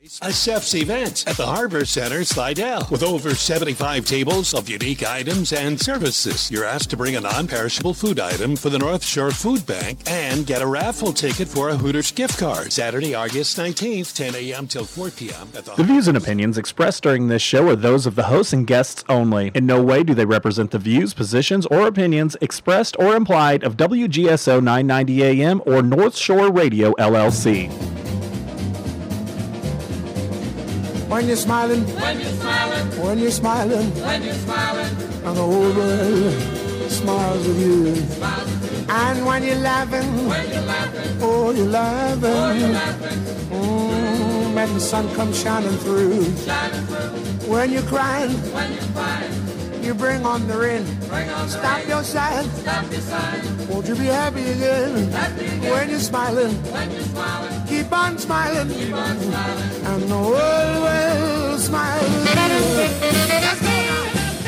A chef's event at the Harbor Center, Slidell. With over 75 tables of unique items and services. You're asked to bring a non-perishable food item for the North Shore Food Bank and get a raffle ticket for a Hooters gift card. Saturday, August 19th, 10 a.m. till 4 p.m. at The views and opinions expressed during this show are those of the hosts and guests only. In no way do they represent the views, positions, or opinions expressed or implied of WGSO 990 AM or North Shore Radio, LLC. When you're smiling, when you're smiling, when you're smiling, when you're smiling, and the whole world smiles with you. And when you're laughing, oh, you're laughing, when the sun comes shining through. When you're crying, you bring on the rain. Stop your sighing, won't you be happy again? When you're smiling, keep on smiling, and the world will smile with you. Let's go now.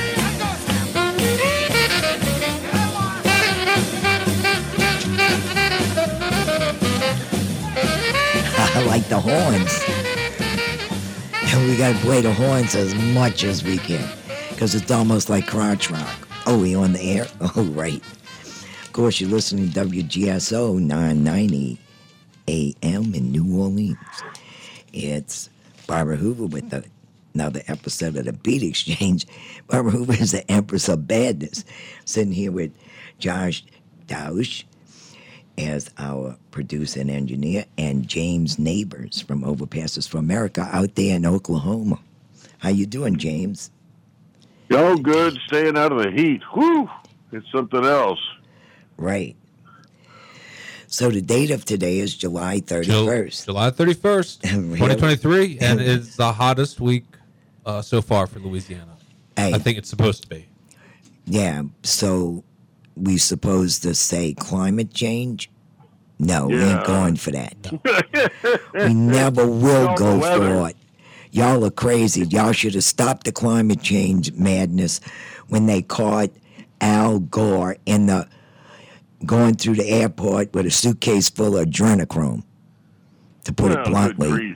I like the horns. And we got to play the horns as much as we can because it's almost like crotch rock. Oh, we on the air? Oh, right. Of course, you're listening to WGSO 990 AM in New Orleans. It's Barbara Hoover with another episode of the Beat Exchange. Barbara Hoover is the Empress of Badness. Sitting here with Josh Dausch as our producer and engineer, and James Neighbors from Overpasses for America out there in Oklahoma. How you doing, James? Oh, good. Staying out of the heat. Whew! It's something else. Right. So the date of today is July 31st. July 31st, Really? 2023, and it's the hottest week so far for Louisiana. Hey. I think it's supposed to be. Yeah, so we supposed to say climate change? No, we ain't going for that. We never will go for it. Y'all are crazy. Y'all should have stopped the climate change madness when they caught Al Gore going through the airport with a suitcase full of adrenochrome. To put it bluntly,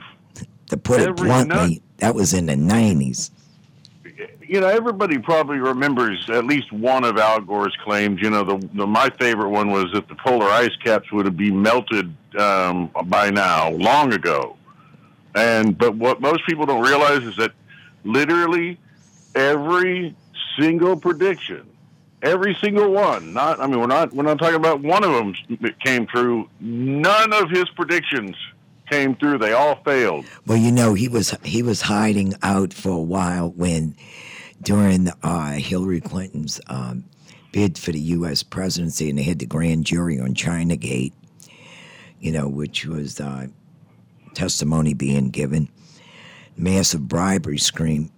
that was in the 90s. You know, everybody probably remembers at least one of Al Gore's claims. You know, my favorite one was that the polar ice caps would be melted by now, long ago. But what most people don't realize is that literally every single prediction, every single one, we're not talking about one of them that came true. None of his predictions came through. They all failed. Well, you know, he was hiding out for a while during Hillary Clinton's bid for the U.S. presidency, and they had the grand jury on Chinagate, you know, which was testimony being given, massive bribery scheme,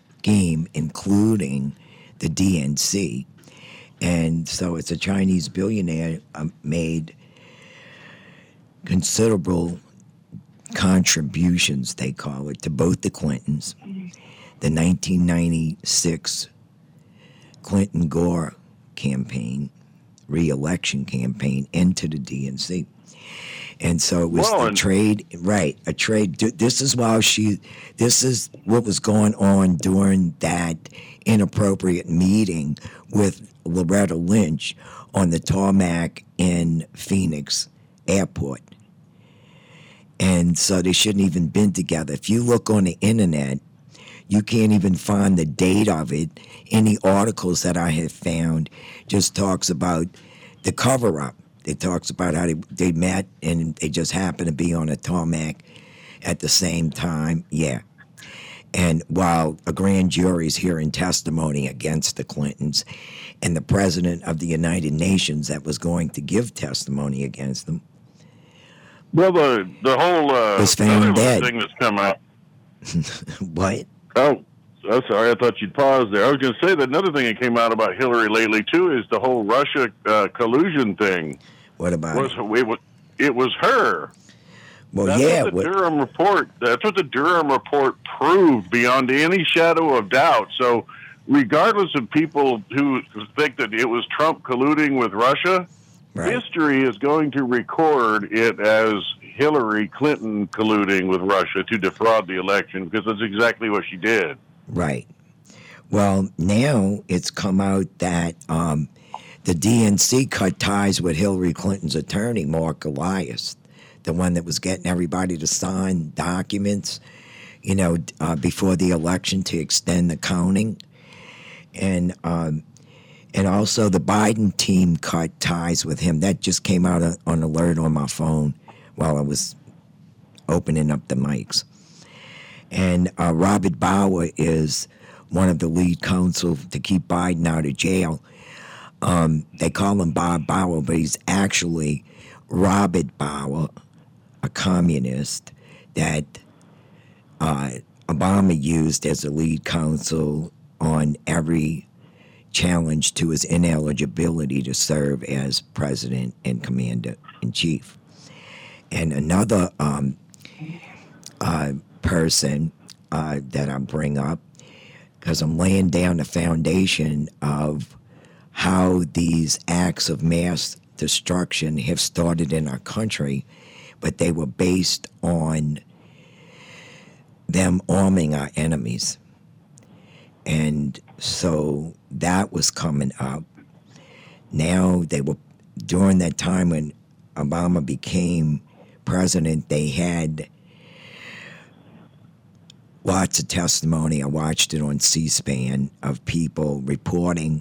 including the DNC. And so it's a Chinese billionaire made considerable contributions, they call it, to both the Clintons. The 1996 Clinton-Gore campaign, re-election campaign, into the DNC. And so it was a trade. This is what was going on during that inappropriate meeting with Loretta Lynch on the tarmac in Phoenix Airport. And so they shouldn't even been together. If you look on the internet, you can't even find the date of it. Any articles that I have found just talks about the cover-up. It talks about how they met and they just happened to be on a tarmac at the same time. Yeah. And while a grand jury is hearing testimony against the Clintons and the president of the United Nations that was going to give testimony against them. Well, the whole was found dead. Thing that's come out. What? Oh, I'm sorry. I thought you'd pause there. I was going to say that another thing that came out about Hillary lately, too, is the whole Russia collusion thing. What about it? It was her. Well, That's what the Durham report proved beyond any shadow of doubt. So regardless of people who think that it was Trump colluding with Russia, history is going to record it as Hillary Clinton colluding with Russia to defraud the election, because that's exactly what she did. Right. Well, now it's come out that the DNC cut ties with Hillary Clinton's attorney, Mark Elias, the one that was getting everybody to sign documents, before the election to extend the counting. And also the Biden team cut ties with him. That just came out on alert on my phone while I was opening up the mics. And Robert Bauer is one of the lead counsel to keep Biden out of jail. They call him Bob Bauer, but he's actually Robert Bauer, a communist that Obama used as a lead counsel on every challenge to his ineligibility to serve as president and commander-in-chief. And another person that I bring up, because I'm laying down the foundation of how these acts of mass destruction have started in our country, but they were based on them arming our enemies. And so that was coming up. Now during that time when Obama became president, they had lots of testimony. I watched it on C-SPAN of people reporting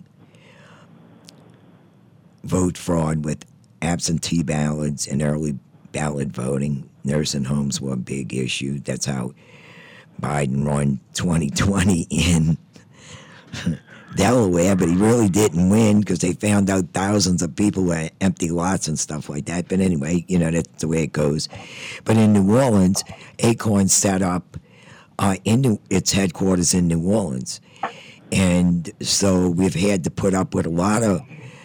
vote fraud with absentee ballots and early ballot voting. Nursing homes were a big issue. That's how Biden won 2020 in Delaware, but he really didn't win because they found out thousands of people were empty lots and stuff like that. But anyway, that's the way it goes. But in New Orleans, Acorn set up its headquarters in New Orleans. And so we've had to put up with a lot of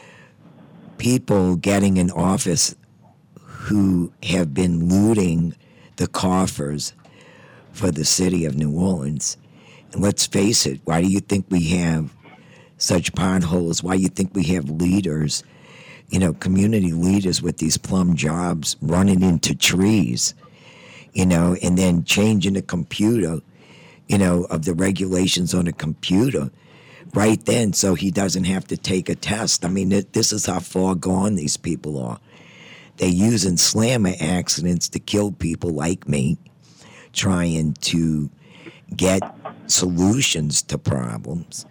people getting in office who have been looting the coffers for the city of New Orleans. And let's face it, why do you think we have such potholes? Why do you think we have leaders, community leaders with these plum jobs running into trees, and then changing the computer, of the regulations on the computer right then so he doesn't have to take a test? I mean, this is how far gone these people are. They're using slammer accidents to kill people like me, trying to get solutions to problems.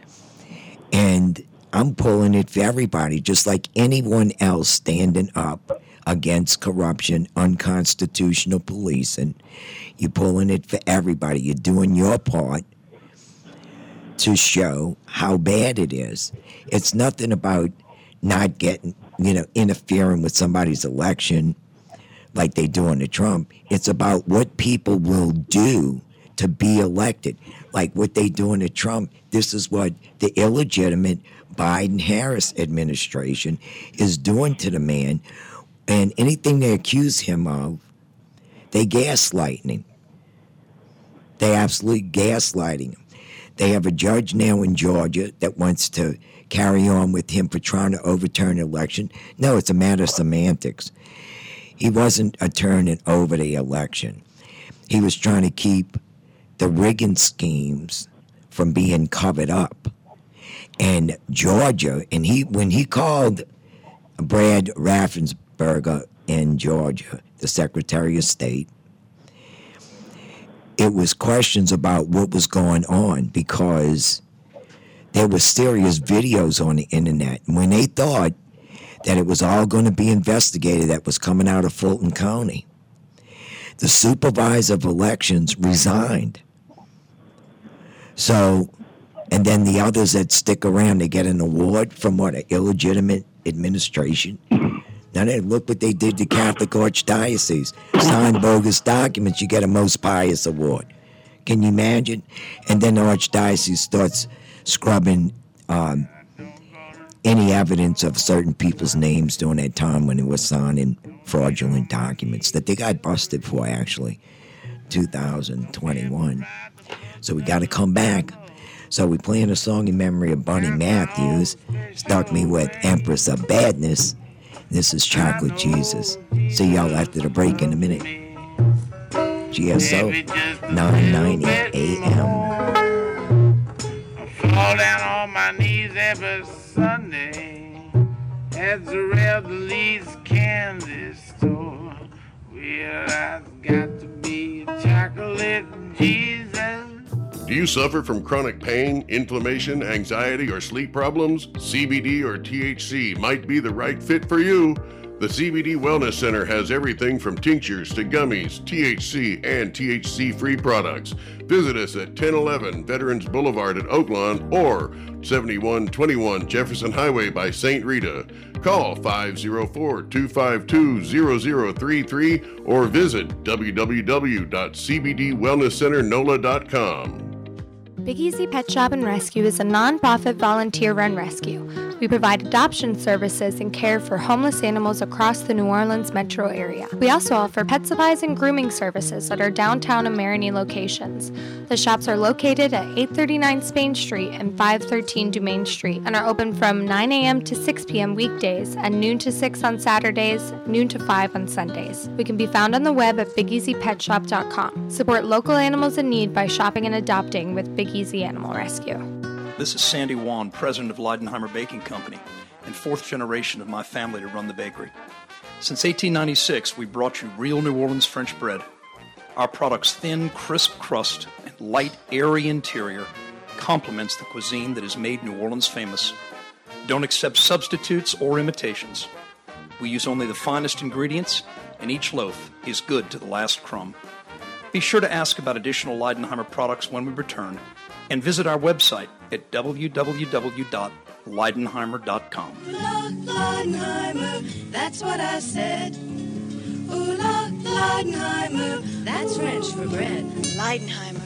And I'm pulling it for everybody, just like anyone else standing up against corruption, unconstitutional policing. You're pulling it for everybody. You're doing your part to show how bad it is. It's nothing about not getting, interfering with somebody's election like they do on the Trump. It's about what people will do to be elected. Like what they do in the Trump, this is what the illegitimate Biden-Harris administration is doing to the man. And anything they accuse him of, they gaslighting him. They absolutely gaslighting him. They have a judge now in Georgia that wants to carry on with him for trying to overturn the election. No, it's a matter of semantics. He wasn't turning over the election. He was trying to keep the rigging schemes from being covered up. And Georgia, and when he called Brad Raffensperger in Georgia, the Secretary of State, it was questions about what was going on because there were serious videos on the internet. And when they thought that it was all going to be investigated that was coming out of Fulton County, the supervisor of elections resigned. So, and then the others that stick around, they get an award from what, an illegitimate administration? Now, look what they did to Catholic Archdiocese. Signed bogus documents, you get a Most Pious Award. Can you imagine? And then the Archdiocese starts scrubbing any evidence of certain people's names during that time when they were signing fraudulent documents that they got busted for, actually, 2021. So we got to come back. So we playing a song in memory of Bunny Matthews. Stuck me with Empress of Badness. This is Chocolate Jesus. See y'all after the break in a minute. GSO, 990 AM. I fall down on my knees every Sunday at the Revelle's candy store. Well, I've got to be Chocolate Jesus. Do you suffer from chronic pain, inflammation, anxiety, or sleep problems? CBD or THC might be the right fit for you. The CBD Wellness Center has everything from tinctures to gummies, THC, and THC-free products. Visit us at 1011 Veterans Boulevard at Oaklawn or 7121 Jefferson Highway by St. Rita. Call 504-252-0033 or visit www.cbdwellnesscenternola.com. Big Easy Pet Shop and Rescue is a non-profit volunteer-run rescue. We provide adoption services and care for homeless animals across the New Orleans metro area. We also offer pet supplies and grooming services at our downtown and Marigny locations. The shops are located at 839 Spain Street and 513 Dumaine Street and are open from 9 a.m. to 6 p.m. weekdays and noon to 6 on Saturdays, noon to 5 on Sundays. We can be found on the web at BigEasyPetShop.com. Support local animals in need by shopping and adopting with Big Easy Animal Rescue. This is Sandy Wan, president of Leidenheimer Baking Company, and fourth generation of my family to run the bakery. Since 1896, we brought you real New Orleans French bread. Our product's thin, crisp crust and light, airy interior complements the cuisine that has made New Orleans famous. Don't accept substitutes or imitations. We use only the finest ingredients, and each loaf is good to the last crumb. Be sure to ask about additional Leidenheimer products when we return, and visit our website at www.leidenheimer.com. Leidenheimer, that's what I said. Ooh, Leidenheimer, that's French for bread. Leidenheimer.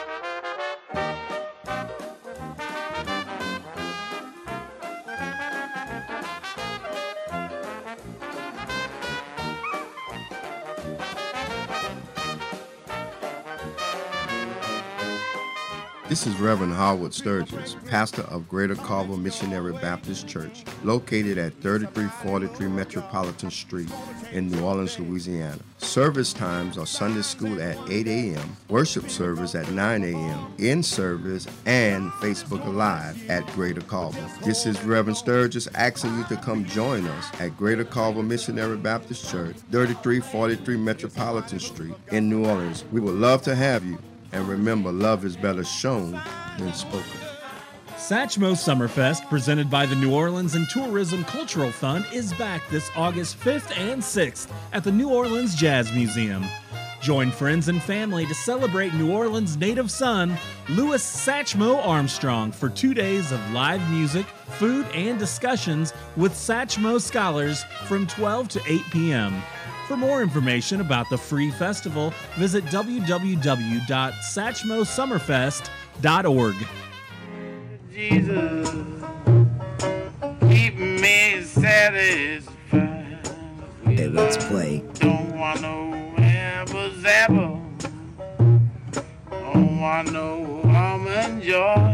This is Reverend Howard Sturgis, pastor of Greater Carver Missionary Baptist Church, located at 3343 Metropolitan Street in New Orleans, Louisiana. Service times are Sunday school at 8 a.m., worship service at 9 a.m., in-service, and Facebook Live at Greater Carver. This is Reverend Sturgis asking you to come join us at Greater Carver Missionary Baptist Church, 3343 Metropolitan Street in New Orleans. We would love to have you. And remember, love is better shown than spoken. Satchmo Summerfest, presented by the New Orleans and Tourism Cultural Fund, is back this August 5th and 6th at the New Orleans Jazz Museum. Join friends and family to celebrate New Orleans' native son, Louis Satchmo Armstrong, for 2 days of live music, food, and discussions with Satchmo scholars from 12 to 8 p.m. For more information about the free festival, visit www.satchmosummerfest.org. Jesus, keep me satisfied. Hey, let's play. Don't want no apple. Don't want no almond joy.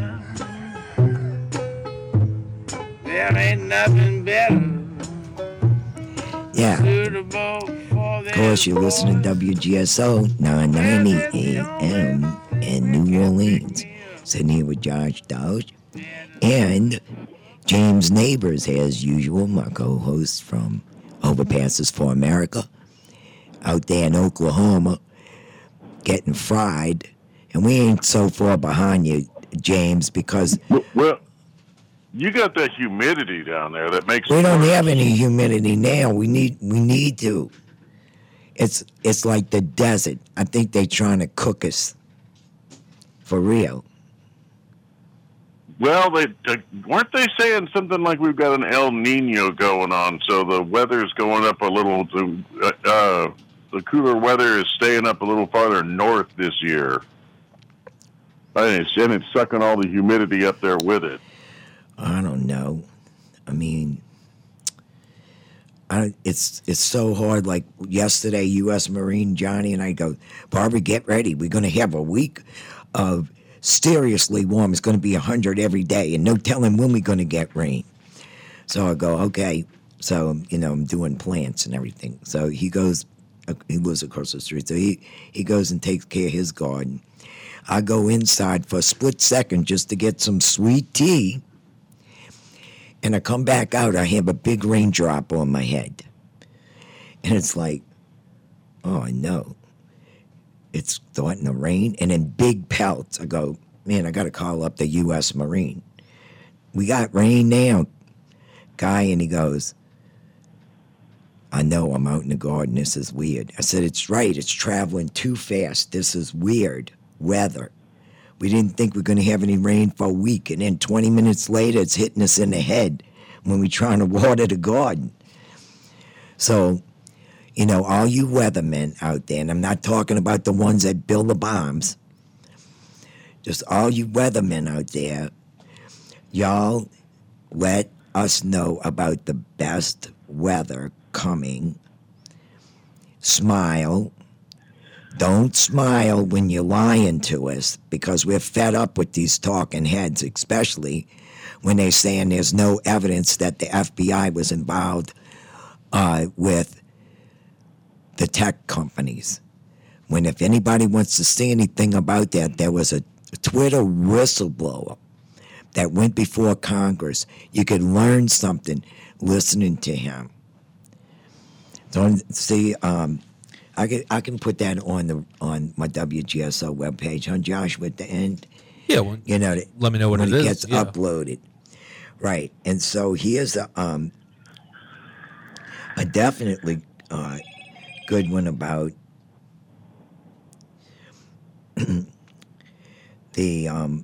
There ain't nothing better. Yeah. Of course, you're listening to WGSO 990 AM in New Orleans. Sitting here with Josh Dodge and James Neighbors, as usual, my co-host from Overpasses for America, out there in Oklahoma, getting fried. And we ain't so far behind you, James, because... Well, you got that humidity down there that makes... We don't have any humidity now. We need to. It's like the desert. I think they're trying to cook us. For real. Well, weren't they saying something like we've got an El Nino going on, so the weather's going up a little, the cooler weather is staying up a little farther north this year. And it's sucking all the humidity up there with it. I don't know. I mean, it's so hard. Like yesterday, U.S. Marine Johnny and I go, Barbara, get ready. We're going to have a week of seriously warm. It's going to be 100 every day, and no telling when we're going to get rain. So I go, okay, So, I'm doing plants and everything. So he lives across the street. So he goes and takes care of his garden. I go inside for a split second just to get some sweet tea. And I come back out, I have a big raindrop on my head. And it's like, oh no, it's starting to rain. And in big pelts, I go, man, I got to call up the U.S. Marine. We got rain now, guy. And he goes, I know, I'm out in the garden. This is weird. I said, it's right. It's traveling too fast. This is weird weather. We didn't think we were going to have any rain for a week. And then 20 minutes later, it's hitting us in the head when we're trying to water the garden. So, all you weathermen out there, and I'm not talking about the ones that build the bombs, just all you weathermen out there, y'all let us know about the best weather coming. Smile. Don't smile when you're lying to us, because we're fed up with these talking heads, especially when they're saying there's no evidence that the FBI was involved with the tech companies. When if anybody wants to say anything about that, there was a Twitter whistleblower that went before Congress. You could learn something listening to him. Don't see. I can put that on my WGSO webpage, huh, Joshua, at the end. Yeah, well, let me know what when it is. Gets uploaded, right? And so here's a definitely good one about the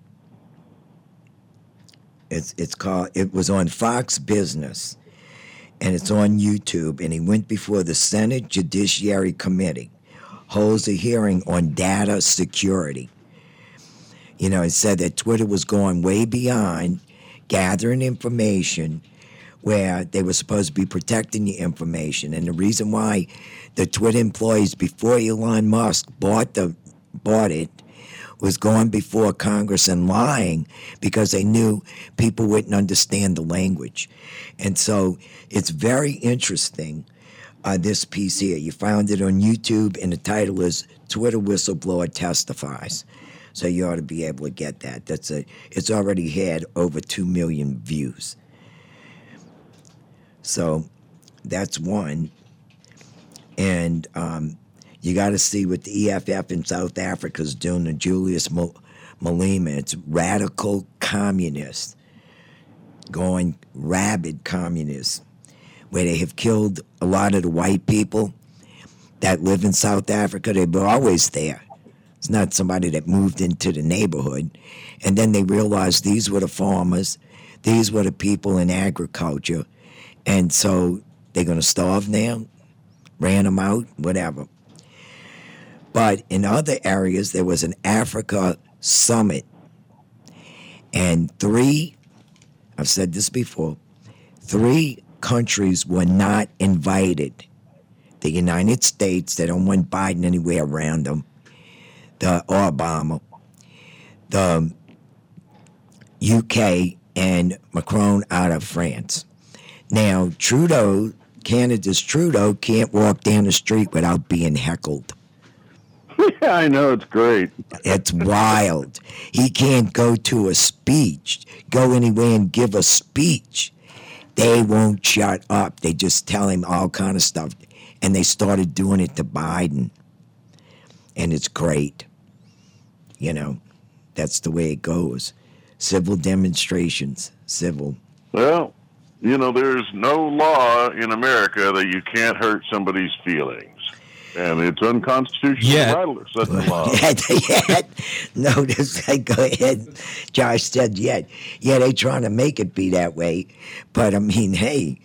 it's called. It was on Fox Business. And it's on YouTube, and he went before the Senate Judiciary Committee, holds a hearing on data security. It said that Twitter was going way beyond gathering information where they were supposed to be protecting the information. And the reason why the Twitter employees, before Elon Musk bought it, was going before Congress and lying because they knew people wouldn't understand the language. And so it's very interesting, this piece here. You found it on YouTube, and the title is Twitter Whistleblower Testifies. So you ought to be able to get that. It's already had over 2 million views. So that's one. And you got to see what the EFF in South Africa is doing to Julius Malema. It's radical communists, going rabid communists, where they have killed a lot of the white people that live in South Africa. They were always there. It's not somebody that moved into the neighborhood. And then they realized these were the farmers, these were the people in agriculture, and so they're going to starve now, ran them out, whatever. But in other areas, there was an Africa summit, and I've said this before, 3 countries were not invited. The United States, they don't want Biden anywhere around them, or Obama, the UK, and Macron out of France. Now, Canada's Trudeau can't walk down the street without being heckled. Yeah, I know, it's great. It's wild. He can't go to a speech, go anywhere and give a speech. They won't shut up. They just tell him all kind of stuff. And they started doing it to Biden. And it's great. That's the way it goes. Civil demonstrations, civil. Well, there's no law in America that you can't hurt somebody's feelings. And it's unconstitutional to such a law. No, go ahead. Josh said yet. Yeah, they trying to make it be that way. But, I mean, hey,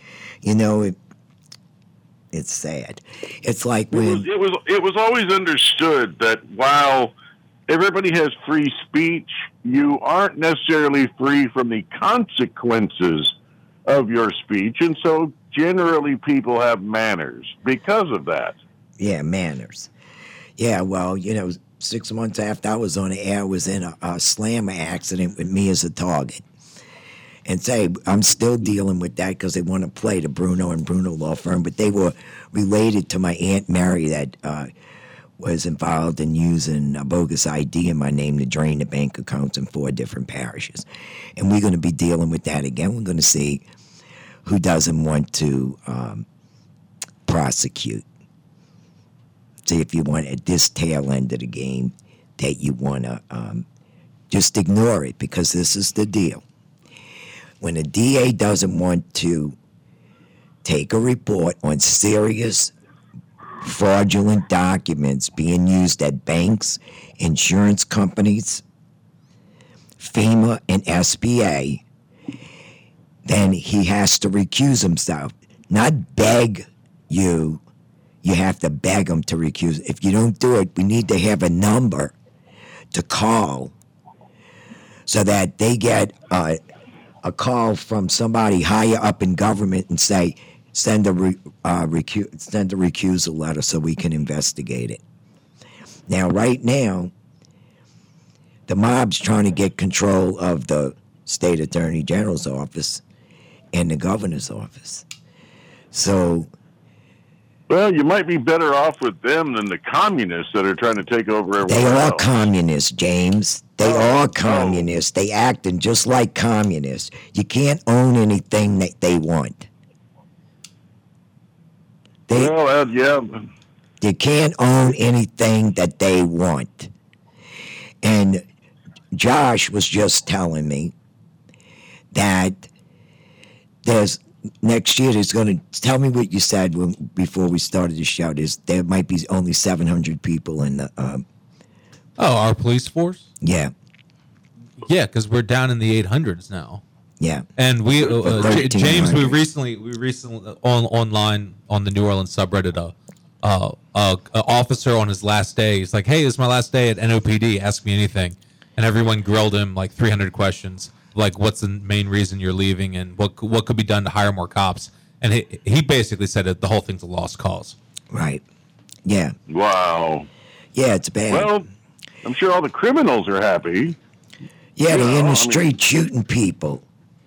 it's sad. It's like when... It was always understood that while everybody has free speech, you aren't necessarily free from the consequences of your speech. And so generally people have manners because of that. Yeah, manners. Yeah, well, 6 months after I was on the air, I was in a slammer accident with me as a target. and say, I'm still dealing with that because they want to play the Bruno and Bruno law firm, but they were related to my Aunt Mary that was involved in using a bogus ID in my name to drain the bank accounts in 4 different parishes. And we're going to be dealing with that again. We're going to see who doesn't want to prosecute. See if you want at this tail end of the game that you want to just ignore it, because this is the deal. When a DA doesn't want to take a report on serious fraudulent documents being used at banks, insurance companies, FEMA, and SBA, then he has to recuse himself. Not beg you. You have to beg him to recuse. If you don't do it, we need to have a number to call so that they get a call from somebody higher up in government and say, send a recusal letter so we can investigate it. Now, right now, the mob's trying to get control of the state attorney general's office and the governor's office. So, well, you might be better off with them than the communists that are trying to take over everyone they are else. communists, James. They are communists. They acting just like communists. You can't own anything that they want. Yeah. You can't own anything that they want. And Josh was just telling me that next year there's going to, tell me what you said before we started the show, there might be only 700 people in the... our police force? Yeah. Yeah, because we're down in the 800s now. Yeah. And we, James, we recently online on the New Orleans subreddit, a officer on his last day, he's like, hey, this is my last day at NOPD, ask me anything. And everyone grilled him like 300 questions, like what's the main reason you're leaving and what could be done to hire more cops. And he basically said that the whole thing's a lost cause. Right. Yeah. Wow. Yeah, it's bad. Well, I'm sure all the criminals are happy. Yeah, they're in the street shooting people.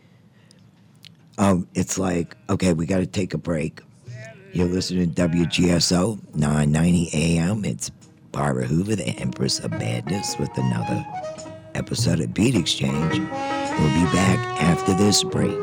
It's like, okay, we got to take a break. You're listening to WGSO 990 AM. It's Barbara Hoover, the Empress of Badness, with another episode of Beat Exchange. We'll be back after this break.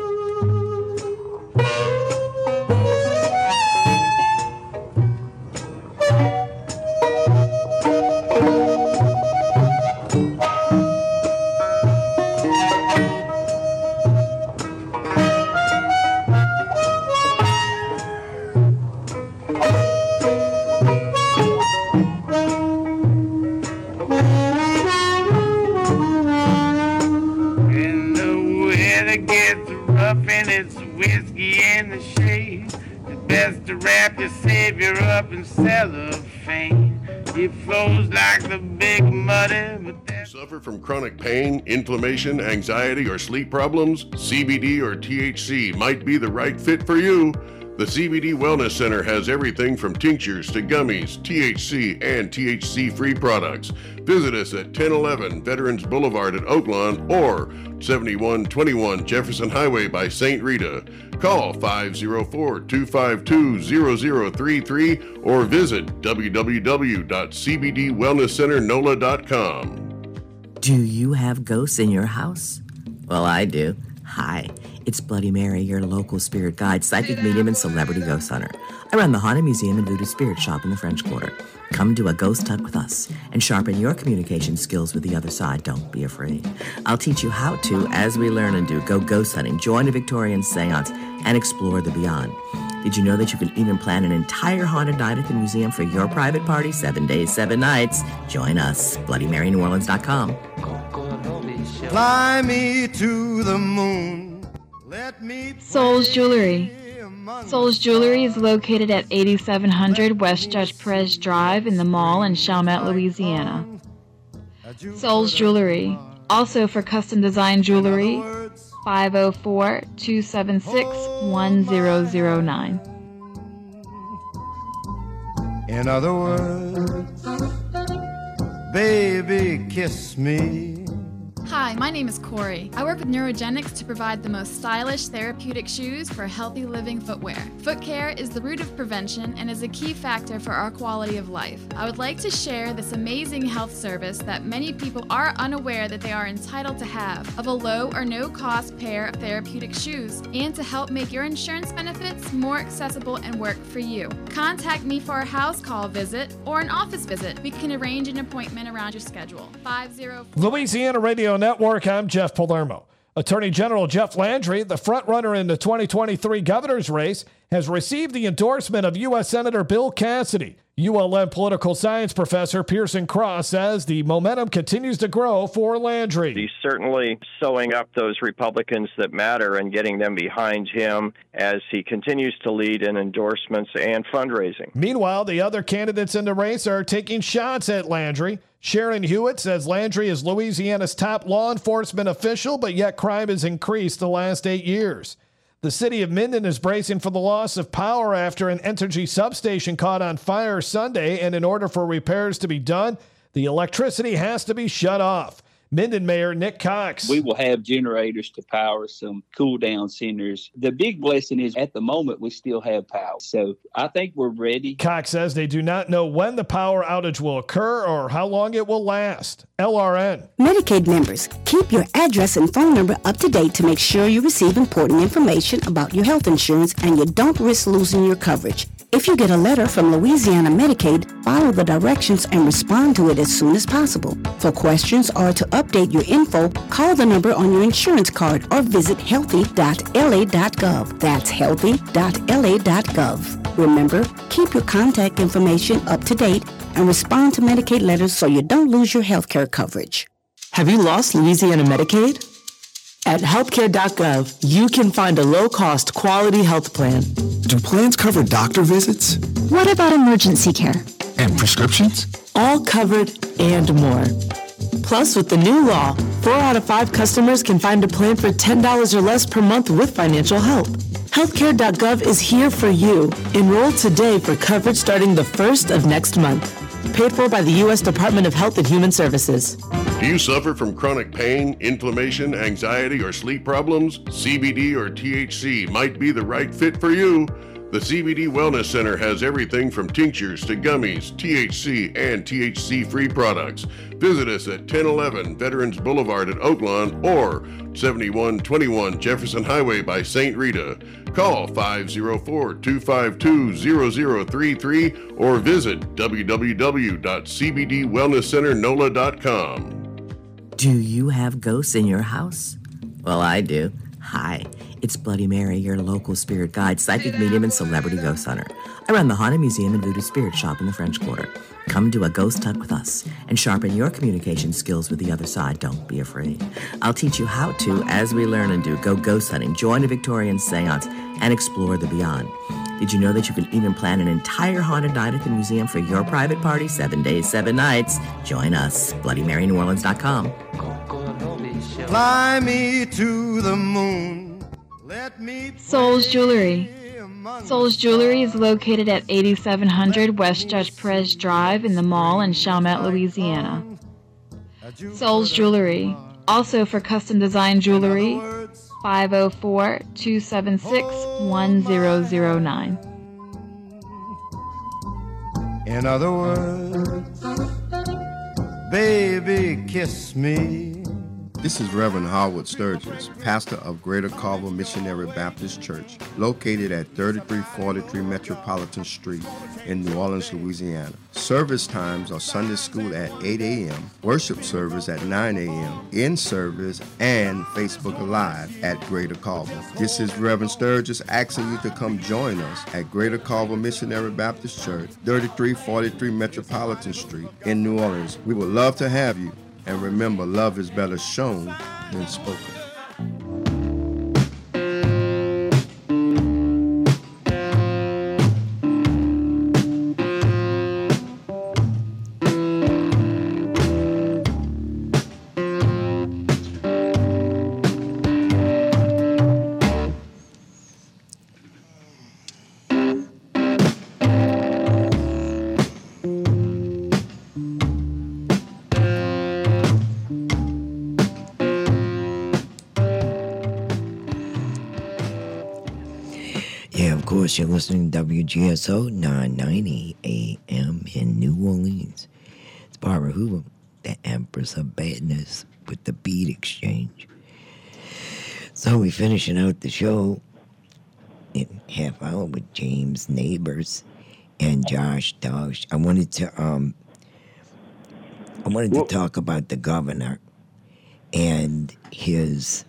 Suffer from chronic pain, inflammation, anxiety, or sleep problems? CBD or THC might be the right fit for you. The CBD Wellness Center has everything from tinctures to gummies, THC, and THC-free products. Visit us at 1011 Veterans Boulevard at Oaklawn or 7121 Jefferson Highway by St. Rita. Call 504-252-0033 or visit www.cbdwellnesscenternola.com. Do you have ghosts in your house? Well, I do. Hi, it's Bloody Mary, your local spirit guide, psychic medium, and celebrity ghost hunter. I run the Haunted Museum and Voodoo Spirit Shop in the French Quarter. Come do a ghost hunt with us and sharpen your communication skills with the other side. Don't be afraid. I'll teach you how to as we learn and do. Go ghost hunting, join a Victorian seance, and explore the beyond. Did you know that you can even plan an entire haunted night at the museum for your private party, 7 days, 7 nights? Join us, BloodyMaryNewOrleans.com. Fly me to the moon. Let me Souls Jewelry. Souls Jewelry is located at 8700 West Judge Perez Drive in the mall in Chalmette, Louisiana. Souls Jewelry. Also for custom design jewelry, 504-276-1009. In other words, baby, kiss me. Hi, my name is Corey. I work with Neurogenics to provide the most stylish therapeutic shoes for healthy living footwear. Foot care is the root of prevention and is a key factor for our quality of life. I would like to share this amazing health service that many people are unaware that they are entitled to have, of a low or no cost pair of therapeutic shoes, and to help make your insurance benefits more accessible and work for you. Contact me for a house call visit or an office visit. We can arrange an appointment around your schedule. 504 Louisiana Radio Network, I'm Jeff Palermo. Attorney General Jeff Landry, the frontrunner in the 2023 governor's race, has received the endorsement of U.S. Senator Bill Cassidy. ULM political science professor Pearson Cross says the momentum continues to grow for Landry. He's certainly sewing up those Republicans that matter and getting them behind him as he continues to lead in endorsements and fundraising. Meanwhile, the other candidates in the race are taking shots at Landry. Sharon Hewitt says Landry is Louisiana's top law enforcement official, but yet crime has increased the last 8 years. The city of Minden is bracing for the loss of power after an Entergy substation caught on fire Sunday, and in order for repairs to be done, the electricity has to be shut off. Minden Mayor Nick Cox. We will have generators to power some cool-down centers. The big blessing is at the moment we still have power, so I think we're ready. Cox says they do not know when the power outage will occur or how long it will last. LRN. Medicaid members, keep your address and phone number up to date to make sure you receive important information about your health insurance and you don't risk losing your coverage. If you get a letter from Louisiana Medicaid, follow the directions and respond to it as soon as possible. For questions or to update your info, call the number on your insurance card or visit healthy.la.gov. That's healthy.la.gov. Remember, keep your contact information up to date and respond to Medicaid letters so you don't lose your health care coverage. Have you lost Louisiana Medicaid? At healthcare.gov, you can find a low-cost, quality health plan. Do plans cover doctor visits? What about emergency care? And prescriptions? All covered and more. Plus, with the new law, 4 out of 5 customers can find a plan for $10 or less per month with financial help. Healthcare.gov is here for you. Enroll today for coverage starting the 1st of next month. Paid for by the U.S. Department of Health and Human Services. Do you suffer from chronic pain, inflammation, anxiety, or sleep problems? CBD or THC might be the right fit for you. The CBD Wellness Center has everything from tinctures to gummies, THC, and THC-free products. Visit us at 1011 Veterans Boulevard at Oaklawn or 7121 Jefferson Highway by St. Rita. Call 504-252-0033 or visit www.cbdwellnesscenternola.com. Do you have ghosts in your house? Well, I do. Hi, it's Bloody Mary, your local spirit guide, psychic medium, and celebrity ghost hunter. I run the Haunted Museum and Voodoo Spirit Shop in the French Quarter. Come do a ghost hunt with us and sharpen your communication skills with the other side. Don't be afraid. I'll teach you how to as we learn and do. Go ghost hunting, join a Victorian seance, and explore the beyond. Did you know that you can even plan an entire haunted night at the museum for your private party? 7 days, 7 nights. Join us. BloodyMaryNewOrleans.com. Fly me to the moon. Let me Souls Jewelry. Souls Jewelry is located at 8700 West Judge Perez Drive in the mall in Chalmette, Louisiana. Souls Jewelry. Also for custom design jewelry, 504-276-1009. In other words, baby, kiss me. This is Reverend Howard Sturgis, pastor of Greater Carver Missionary Baptist Church, located at 3343 Metropolitan Street in New Orleans, Louisiana. Service times are Sunday school at 8 a.m., worship service at 9 a.m., in-service, and Facebook Live at Greater Carver. This is Reverend Sturgis asking you to come join us at Greater Carver Missionary Baptist Church, 3343 Metropolitan Street in New Orleans. We would love to have you. And remember, love is better shown than spoken. course, you're listening to WGSO 990 AM in New Orleans. It's Barbara Hoover, the Empress of Badness, with the Beat Exchange. So we're finishing out the show in half hour with James Neighbors and Josh Dosh. I wanted to talk about the governor and his.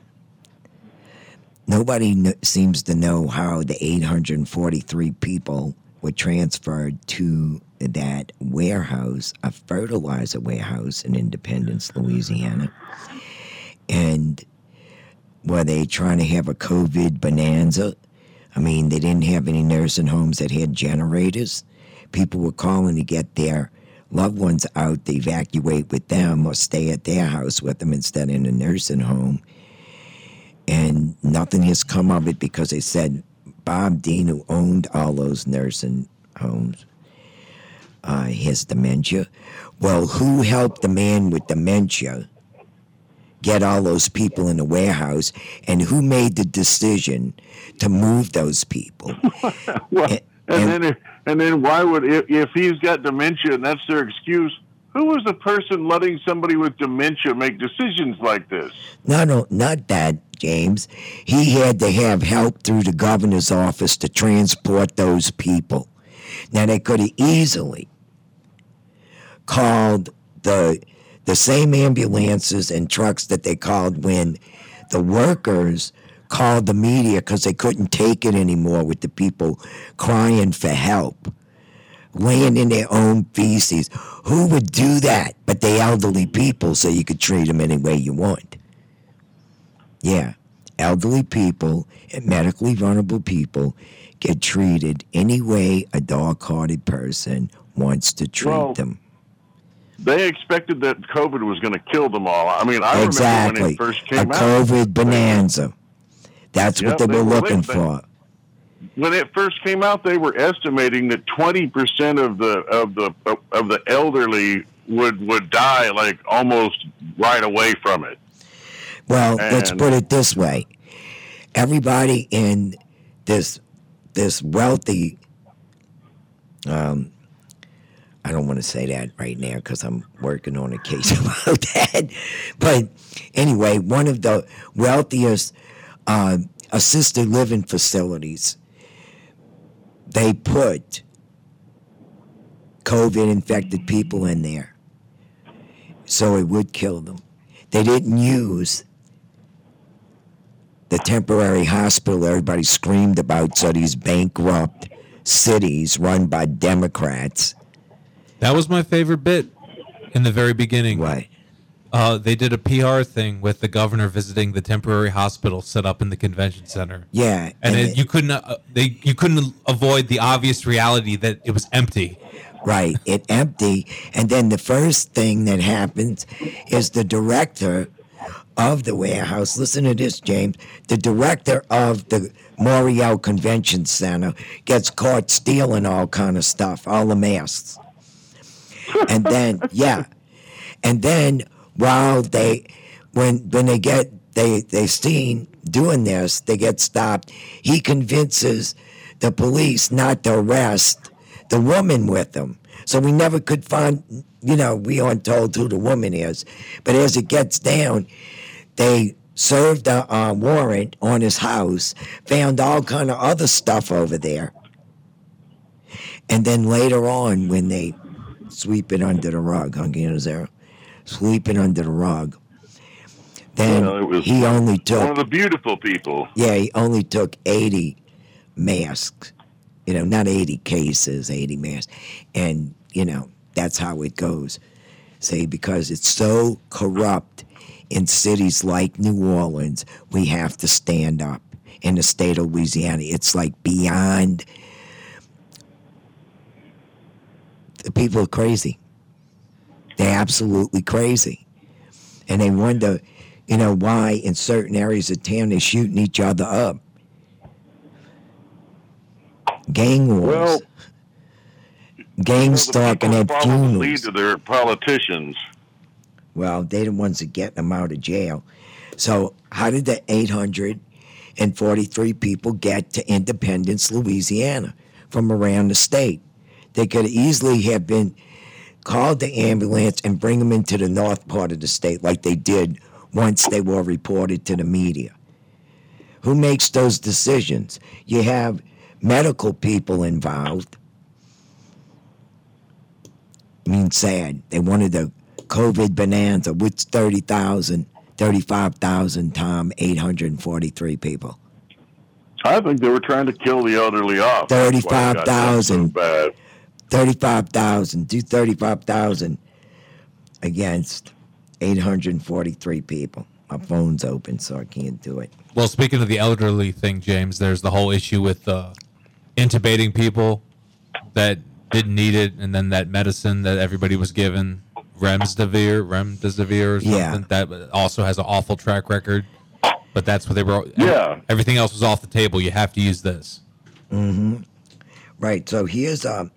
Nobody seems to know how the 843 people were transferred to that warehouse, a fertilizer warehouse in Independence, Louisiana. And were they trying to have a COVID bonanza? I mean, they didn't have any nursing homes that had generators. People were calling to get their loved ones out to evacuate with them or stay at their house with them instead in a nursing home. And nothing has come of it because they said Bob Dean, who owned all those nursing homes, has dementia. Well, who helped the man with dementia get all those people in the warehouse, and who made the decision to move those people? Well, and then why would, if he's got dementia and that's their excuse, who was the person letting somebody with dementia make decisions like this? No, not that, James. He had to have help through the governor's office to transport those people. Now, they could have easily called the same ambulances and trucks that they called when the workers called the media because they couldn't take it anymore with the people crying for help, laying in their own feces. Who would do that but the elderly people, so you could treat them any way you want? Yeah, elderly people and medically vulnerable people get treated any way a dog-hearted person wants to treat them. They expected that COVID was going to kill them all. I mean, I remember when it first came out. A COVID bonanza. That's what they were looking for. When it first came out, they were estimating that 20% of the elderly would die like almost right away from it. Well, let's put it this way: everybody in this wealthy. I don't want to say that right now because I'm working on a case about that. But anyway, one of the wealthiest assisted living facilities, they put COVID-infected people in there so it would kill them. They didn't use the temporary hospital everybody screamed about, so these bankrupt cities run by Democrats. That was my favorite bit in the very beginning. Right. They did a PR thing with the governor visiting the temporary hospital set up in the convention center. Yeah, and you couldn't avoid the obvious reality that it was empty. Right, it empty, and then the first thing that happens is the director of the warehouse. Listen to this, James. The director of the Morial Convention Center gets caught stealing all kind of stuff, all the masks. And then, and then while when they seen doing this, they get stopped. He convinces the police not to arrest the woman with them. So we never could find, we aren't told who the woman is. But as it gets down, they served a warrant on his house, found all kind of other stuff over there. And then later on, when they sweep it under the rug, sweep it under the rug. Then he only took one of the beautiful people. Yeah, he only took 80 masks. Not 80 cases, 80 masks. And, that's how it goes. See, because it's so corrupt in cities like New Orleans, we have to stand up. In the state of Louisiana, it's like beyond. The people are crazy. They're absolutely crazy. And they wonder, why in certain areas of town they're shooting each other up. Gang wars. Well, gangs talking at funerals. Lead to their politicians. Well, they're the ones that get them out of jail. So how did the and 43 people get to Independence, Louisiana from around the state. They could easily have been called the ambulance and bring them into the north part of the state like they did once they were reported to the media. Who makes those decisions? You have medical people involved. I mean, sad. They wanted the COVID bonanza, which 35,000, Tom, 843 people. I think they were trying to kill the elderly off. 35,000. 35,000. Do 35,000 against 843 people. My phone's open, so I can't do it. Well, speaking of the elderly thing, James, there's the whole issue with intubating people that didn't need it, and then that medicine that everybody was given, remdesivir or something, that also has an awful track record. But that's what they were. Yeah. Everything else was off the table. You have to use this. Mm-hmm. Right. So here's a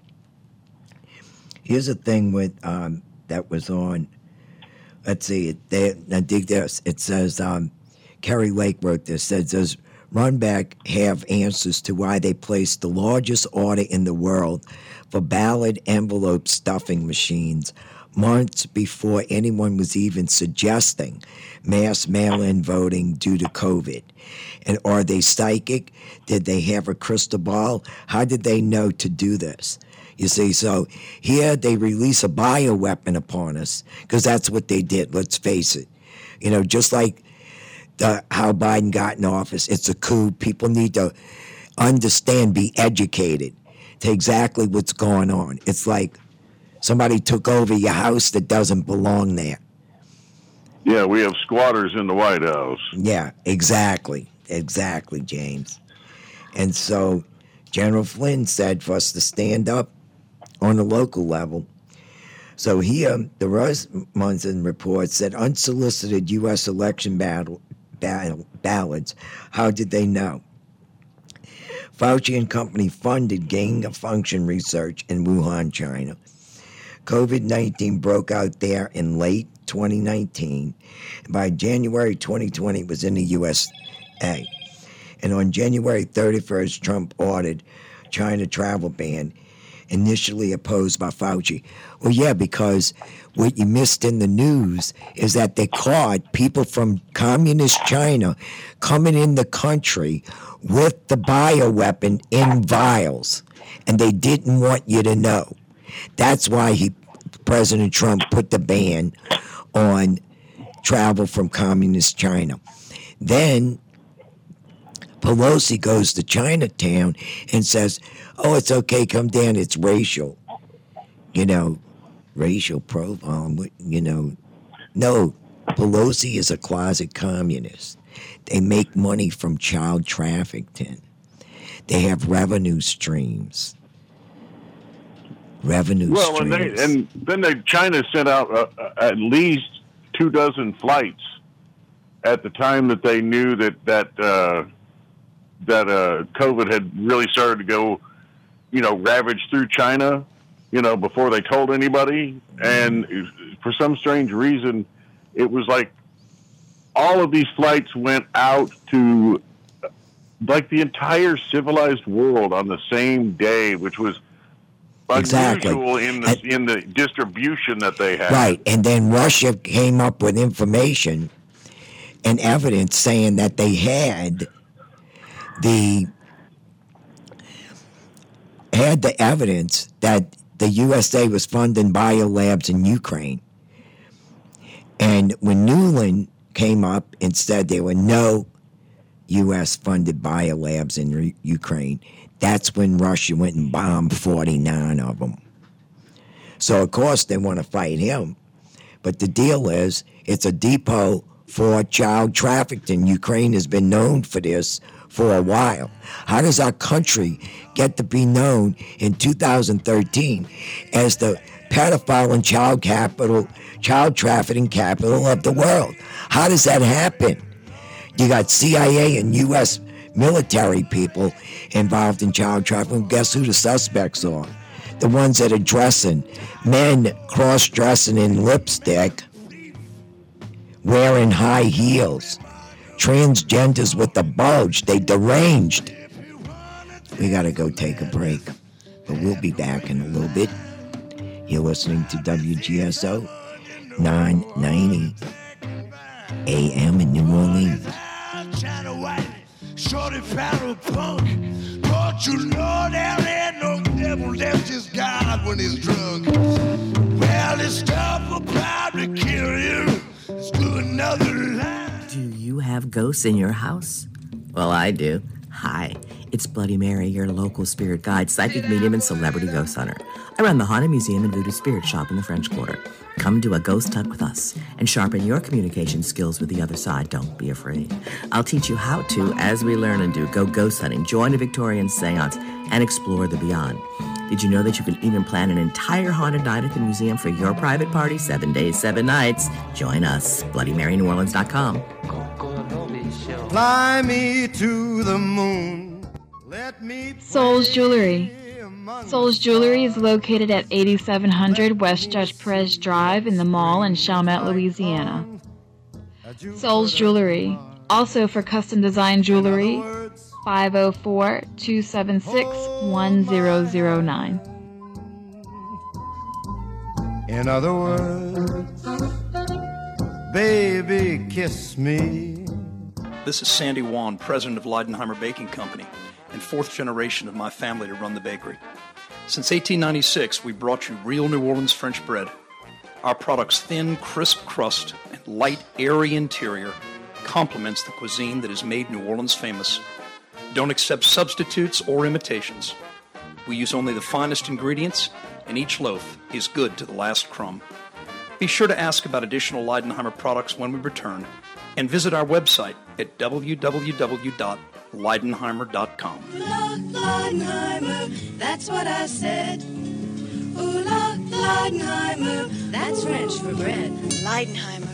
thing with that was on. Let's see. I dig this. It says Kerry Lake wrote this. It says, does Runback have answers to why they placed the largest order in the world for ballot envelope stuffing machines months before anyone was even suggesting mass mail-in voting due to COVID? And are they psychic? Did they have a crystal ball? How did they know to do this? You see, so here they release a bioweapon upon us because that's what they did, let's face it. You know, just like how Biden got in office, it's a coup. People need to understand, be educated to exactly what's going on. It's like somebody took over your house that doesn't belong there. Yeah, we have squatters in the White House. Yeah, exactly. Exactly, James. And so General Flynn said for us to stand up on the local level. So here, the Rasmussen report said unsolicited U.S. election ballots. How did they know? Fauci and company funded gain-of-function research in Wuhan, China. COVID-19 broke out there in late 2019. By January 2020, it was in the USA. And on January 31st, Trump ordered China travel ban, initially opposed by Fauci. Well, yeah, because what you missed in the news is that they caught people from communist China coming in the country with the bioweapon in vials, and they didn't want you to know. That's why President Trump put the ban on travel from communist China. Then Pelosi goes to Chinatown and says, oh, it's okay, come down, it's racial. You know, racial profile, you know. No, Pelosi is a closet communist. They make money from child trafficking. They have revenue streams. And then China sent out at least 24 flights at the time that they knew that COVID had really started to go, ravage through China, before they told anybody. And for some strange reason, it was like all of these flights went out to like the entire civilized world on the same day, which was unusual in the distribution that they had. Right, and then Russia came up with information and evidence saying that they had the evidence that the USA was funding biolabs in Ukraine. And when Nuland came up and said there were no U.S.-funded biolabs in Ukraine, that's when Russia went and bombed 49 of them. So, of course, they want to fight him. But the deal is, it's a depot for child trafficking. Ukraine has been known for this for a while. How does our country get to be known in 2013 as the pedophile and child trafficking capital of the world? How does that happen? You got CIA and U.S. military people involved in child trafficking. Guess who the suspects are? The ones that are dressing, men cross-dressing in lipstick, wearing high heels, transgenders with the bulge. They deranged. We got to go take a break, but we'll be back in a little bit. You're listening to WGSO 990 AM in New Orleans. Shorty found a punk. Don't you know there ain't no devil, there's just God when he's drunk. Well, this stuff will probably kill you. Let's do another line. Do you have ghosts in your house? Well, I do. Hi, it's Bloody Mary, your local spirit guide, psychic medium, and celebrity ghost hunter. I run the Haunted Museum and Voodoo Spirit Shop in the French Quarter. Come do a ghost hunt with us and sharpen your communication skills with the other side. Don't be afraid. I'll teach you how to, as we learn and do, go ghost hunting, join a Victorian seance, and explore the beyond. Did you know that you can even plan an entire haunted night at the museum for your private party, 7 days, 7 nights? Join us, BloodyMaryNewOrleans.com. Fly me to the moon. Let me Souls Jewelry. Souls Jewelry is located at 8700 West Judge Perez Drive in the mall in Chalmette, Louisiana. Souls Jewelry. Also for custom design jewelry, 504-276-1009. In other words, baby, kiss me. This is Sandy Wan, president of Leidenheimer Baking Company, and fourth generation of my family to run the bakery. Since 1896, we brought you real New Orleans French bread. Our product's thin, crisp crust and light, airy interior complements the cuisine that has made New Orleans famous. Don't accept substitutes or imitations. We use only the finest ingredients, and each loaf is good to the last crumb. Be sure to ask about additional Leidenheimer products when we return, and visit our website at www.leidenheimer.com. Leidenheimer, that's what I said. Ooh, Leidenheimer, that's French for bread. Leidenheimer.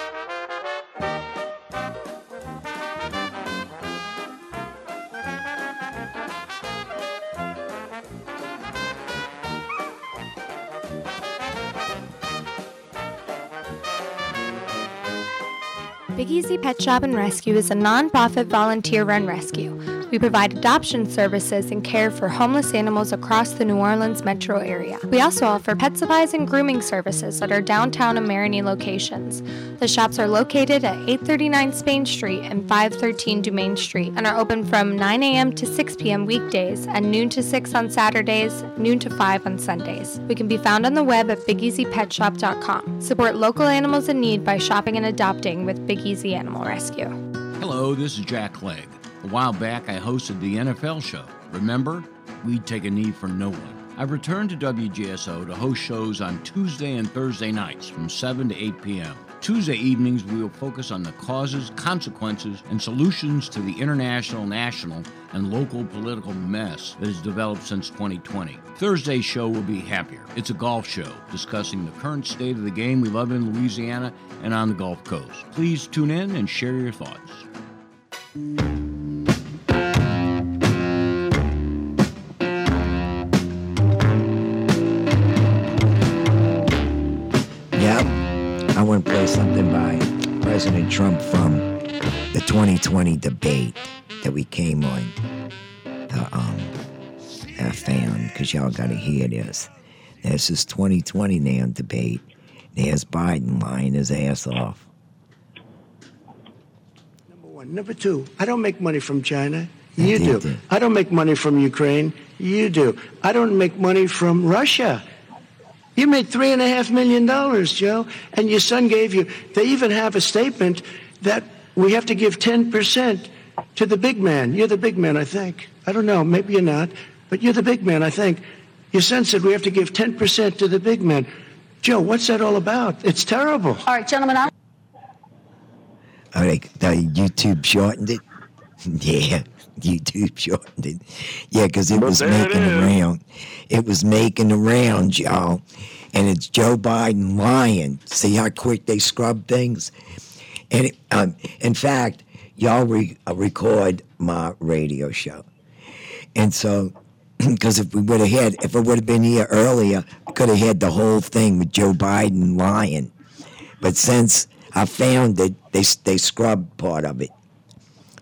Big Easy Pet Shop and Rescue is a non-profit volunteer-run rescue. We provide adoption services and care for homeless animals across the New Orleans metro area. We also offer pet supplies and grooming services at our downtown and Marigny locations. The shops are located at 839 Spain Street and 513 Dumaine Street and are open from 9 a.m. to 6 p.m. weekdays and noon to 6 on Saturdays, noon to 5 on Sundays. We can be found on the web at BigEasyPetShop.com. Support local animals in need by shopping and adopting with Big Easy Animal Rescue. Hello, this is Jack Clegg. A while back, I hosted the NFL show. Remember? We'd take a knee for no one. I've returned to WGSO to host shows on Tuesday and Thursday nights from 7 to 8 p.m. Tuesday evenings, we will focus on the causes, consequences, and solutions to the international, national, and local political mess that has developed since 2020. Thursday's show will be happier. It's a golf show discussing the current state of the game we love in Louisiana and on the Gulf Coast. Please tune in and share your thoughts. I want to play something by President Trump from the 2020 debate that we came on I found, because y'all got to hear this. This is 2020 now debate. There's Biden lying his ass off. Number one. Number two, I don't make money from China. You do. I don't make money from Ukraine. You do. I don't make money from Russia. You made $3.5 million, Joe, and your son gave you. They even have a statement that we have to give 10% to the big man. You're the big man, I think. I don't know. Maybe you're not, but you're the big man, I think. Your son said we have to give 10% to the big man. Joe, what's that all about? It's terrible. All right, gentlemen. The YouTube shortened it. Yeah. YouTube shortened it. Yeah, because it was making the round. It was making the rounds, y'all. And it's Joe Biden lying. See how quick they scrub things? And in fact, y'all record my radio show. And so, because if it would have been here earlier, we could have had the whole thing with Joe Biden lying. But since I found it, they scrubbed part of it.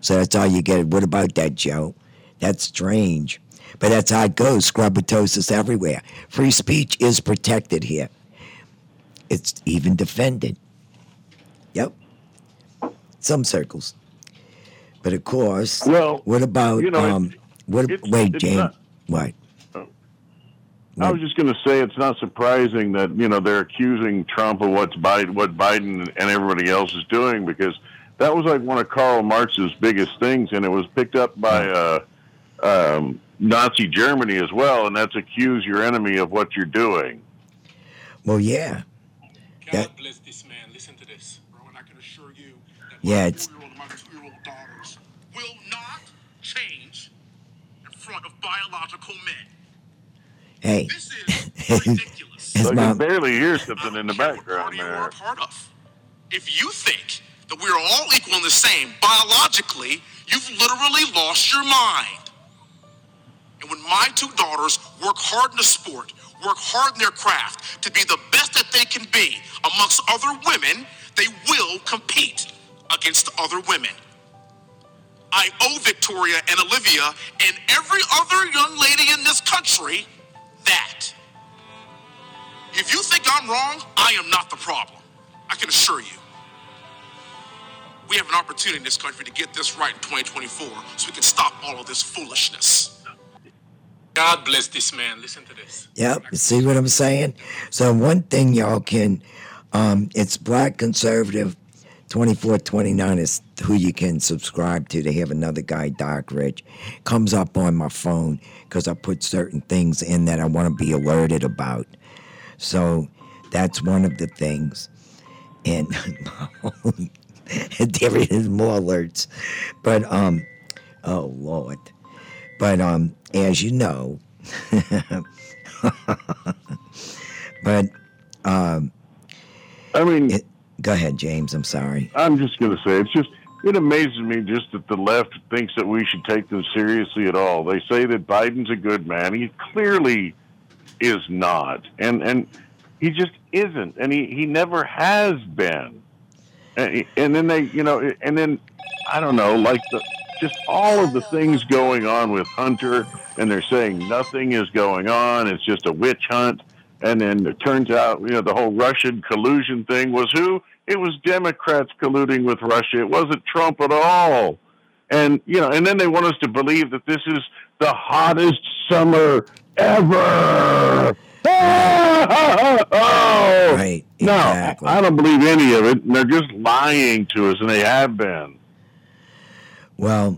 So that's all you get. What about that, Joe? That's strange. But that's how it goes. Scrubatosis everywhere. Free speech is protected here. It's even defended. Yep. Some circles. But of course, well, what about, wait, James, not, what? I was just going to say it's not surprising that, they're accusing Trump of what Biden and everybody else is doing, because that was like one of Karl Marx's biggest things, and it was picked up by Nazi Germany as well, and that's accuse your enemy of what you're doing. Well, yeah. God bless this man. Listen to this, bro, and I can assure you that my two-year-old daughters will not change in front of biological men. Hey. This is ridiculous. I can barely hear something in the background there. If you think that we're all equal and the same biologically, you've literally lost your mind. And when my two daughters work hard in the sport, work hard in their craft to be the best that they can be amongst other women, they will compete against other women. I owe Victoria and Olivia and every other young lady in this country that. If you think I'm wrong, I am not the problem. I can assure you. We have an opportunity in this country to get this right in 2024 so we can stop all of this foolishness. God bless this man. Listen to this. Yep. See what I'm saying? So one thing y'all can, it's Black Conservative 2429 is who you can subscribe to. They have another guy, Doc Rich, comes up on my phone because I put certain things in that I want to be alerted about. So that's one of the things. And there is more alerts. But, oh, Lord. But, as you know, but, I mean, go ahead, James. I'm sorry. I'm just going to say it amazes me just that the left thinks that we should take them seriously at all. They say that Biden's a good man. He clearly is not, and he just isn't, and he never has been. And then they, and then I don't know, like just all of the things going on with Hunter, and they're saying nothing is going on. It's just a witch hunt. And then it turns out, the whole Russian collusion thing was who? It was Democrats colluding with Russia. It wasn't Trump at all. And, and then they want us to believe that this is the hottest summer ever. Oh! Right. Exactly. No, I don't believe any of it. They're just lying to us, and they have been. Well,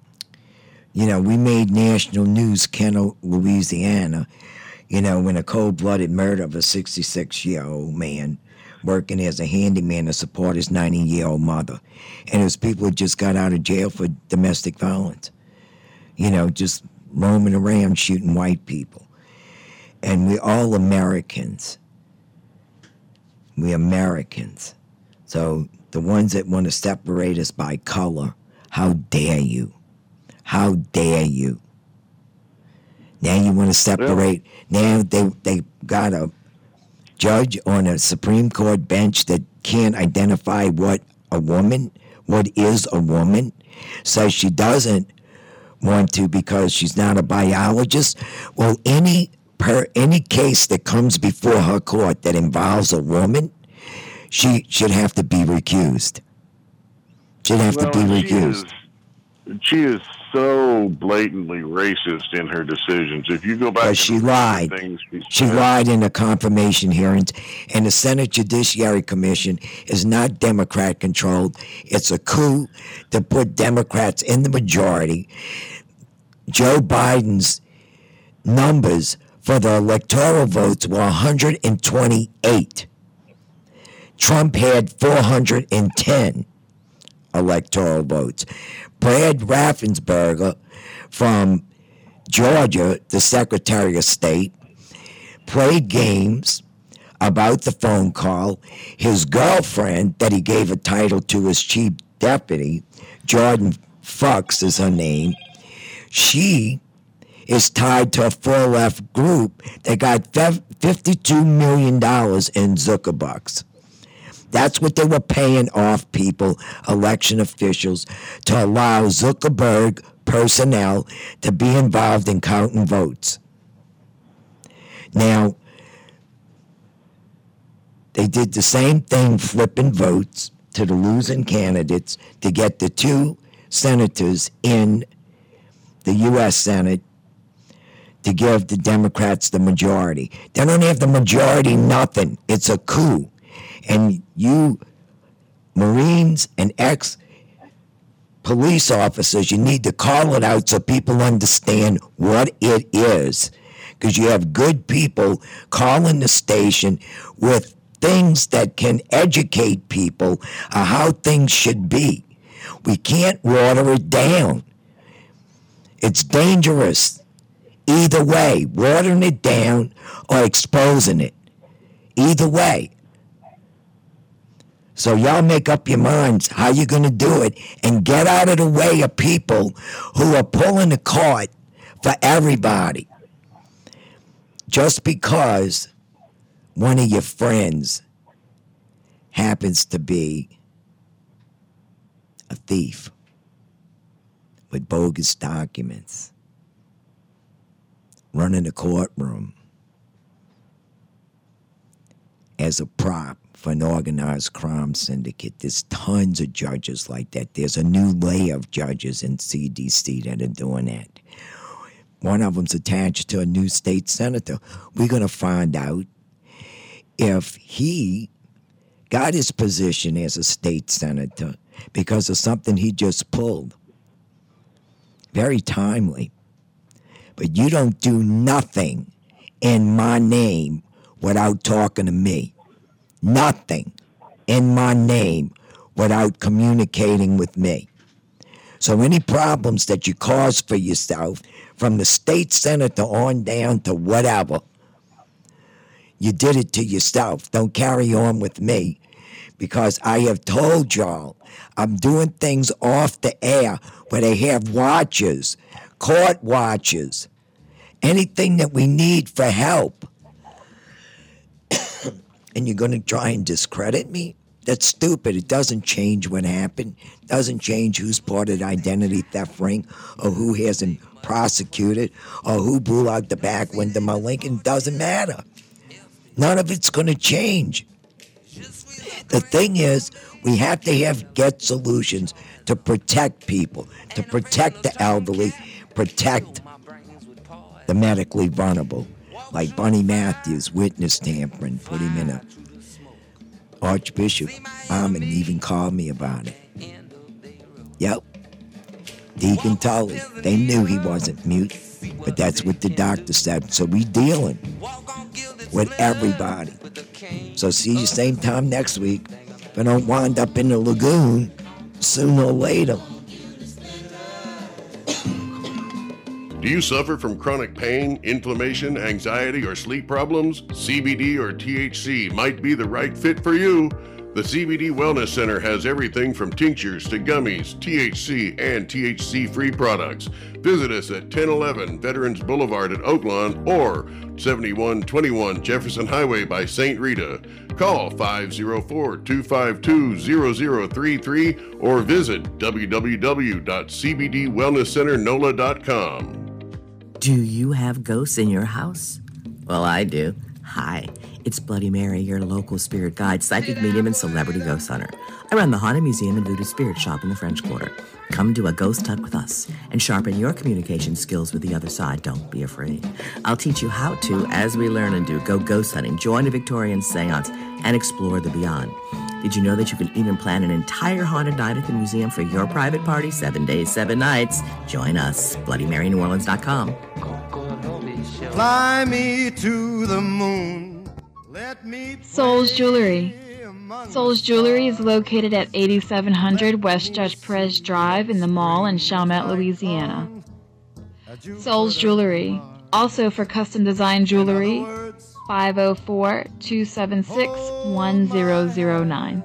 we made national news, Kenner, Louisiana, when a cold-blooded murder of a 66-year-old man working as a handyman to support his 90-year-old mother. And his people just got out of jail for domestic violence. Just roaming around shooting white people. And we're all Americans. We're Americans. So the ones that want to separate us by color, how dare you? How dare you? Now you want to separate. Now they got a judge on a Supreme Court bench that can't identify what is a woman, says she doesn't want to because she's not a biologist. Well, any case that comes before her court that involves a woman, she should have to be recused. Should have to be recused. She is so blatantly racist in her decisions. If you go back, but she lied. She lied in the confirmation hearings, and the Senate Judiciary Commission is not Democrat controlled. It's a coup to put Democrats in the majority. Joe Biden's numbers for the electoral votes were 128. Trump had 410 electoral votes. Brad Raffensperger from Georgia, the Secretary of State, played games about the phone call. His girlfriend, that he gave a title to as chief deputy, Jordan Fuchs is her name, she is tied to a far-left group that got $52 million in Zuckerbucks. That's what they were paying off people, election officials, to allow Zuckerberg personnel to be involved in counting votes. Now, they did the same thing, flipping votes to the losing candidates to get the 2 senators in the U.S. Senate to give the Democrats the majority. They don't have the majority, nothing. It's a coup. And you Marines and ex-police officers, you need to call it out so people understand what it is. Because you have good people calling the station with things that can educate people on how things should be. We can't water it down. It's dangerous. Either way, watering it down or exposing it. Either way. So y'all make up your minds how you're going to do it and get out of the way of people who are pulling the cart for everybody. Just because one of your friends happens to be a thief with bogus documents, running the courtroom as a prop for an organized crime syndicate. There's tons of judges like that. There's a new layer of judges in CDC that are doing that. One of them's attached to a new state senator. We're going to find out if he got his position as a state senator because of something he just pulled. Very timely. But you don't do nothing in my name without talking to me. Nothing in my name without communicating with me. So any problems that you cause for yourself, from the state senator on down to whatever, you did it to yourself. Don't carry on with me, because I have told y'all I'm doing things off the air where they have watchers, court watchers, anything that we need for help. And you're going to try and discredit me? That's stupid. It doesn't change what happened. It doesn't change who's part of the identity theft ring or who hasn't prosecuted or who blew out the back window of my Lincoln. Doesn't matter. None of it's going to change. The thing is, we have to get solutions to protect people, to protect the elderly, protect the medically vulnerable. Like Bunny Matthews, witness tampering, put him in a Archbishop Bauman even called me about it. Yep. Deacon Tully. They knew he wasn't mute, but that's what the doctor said. So we dealing with everybody. So see you same time next week. If I don't wind up in the lagoon sooner or later. Do you suffer from chronic pain, inflammation, anxiety, or sleep problems? CBD or THC might be the right fit for you. The CBD Wellness Center has everything from tinctures to gummies, THC, and THC-free products. Visit us at 1011 Veterans Boulevard at Oaklawn or 7121 Jefferson Highway by St. Rita. Call 504-252-0033 or visit www.cbdwellnesscenternola.com. Do you have ghosts in your house? Well, I do. Hi, it's Bloody Mary, your local spirit guide, psychic medium, and celebrity ghost hunter. I run the Haunted Museum and Voodoo Spirit Shop in the French Quarter. Come do a ghost hunt with us and sharpen your communication skills with the other side. Don't be afraid. I'll teach you how to, as we learn and do, go ghost hunting, join a Victorian seance, and explore the beyond. Did you know that you can even plan an entire haunted night at the museum for your private party, 7 days, 7 nights? Join us, BloodyMaryNewOrleans.com. Fly me to the moon. Let me Souls Jewelry. Souls Jewelry is located at 8700 West Judge Perez Drive in the mall in Chalmette, Louisiana. Souls Jewelry. Also for custom design jewelry, 504-276-1009.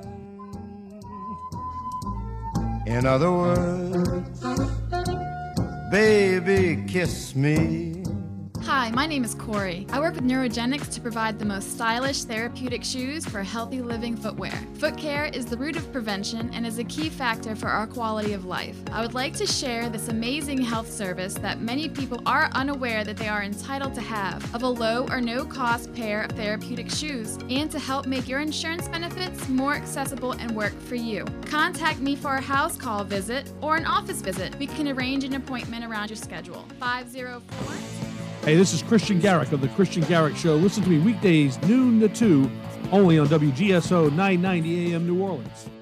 In other words, baby, kiss me. Hi, my name is Corey. I work with Neurogenics to provide the most stylish therapeutic shoes for healthy living footwear. Foot care is the root of prevention and is a key factor for our quality of life. I would like to share this amazing health service that many people are unaware that they are entitled to have, of a low or no cost pair of therapeutic shoes, and to help make your insurance benefits more accessible and work for you. Contact me for a house call visit or an office visit. We can arrange an appointment around your schedule. 504. Hey, this is Christian Garrick of The Christian Garrick Show. Listen to me weekdays, noon to 2, only on WGSO 990 AM New Orleans.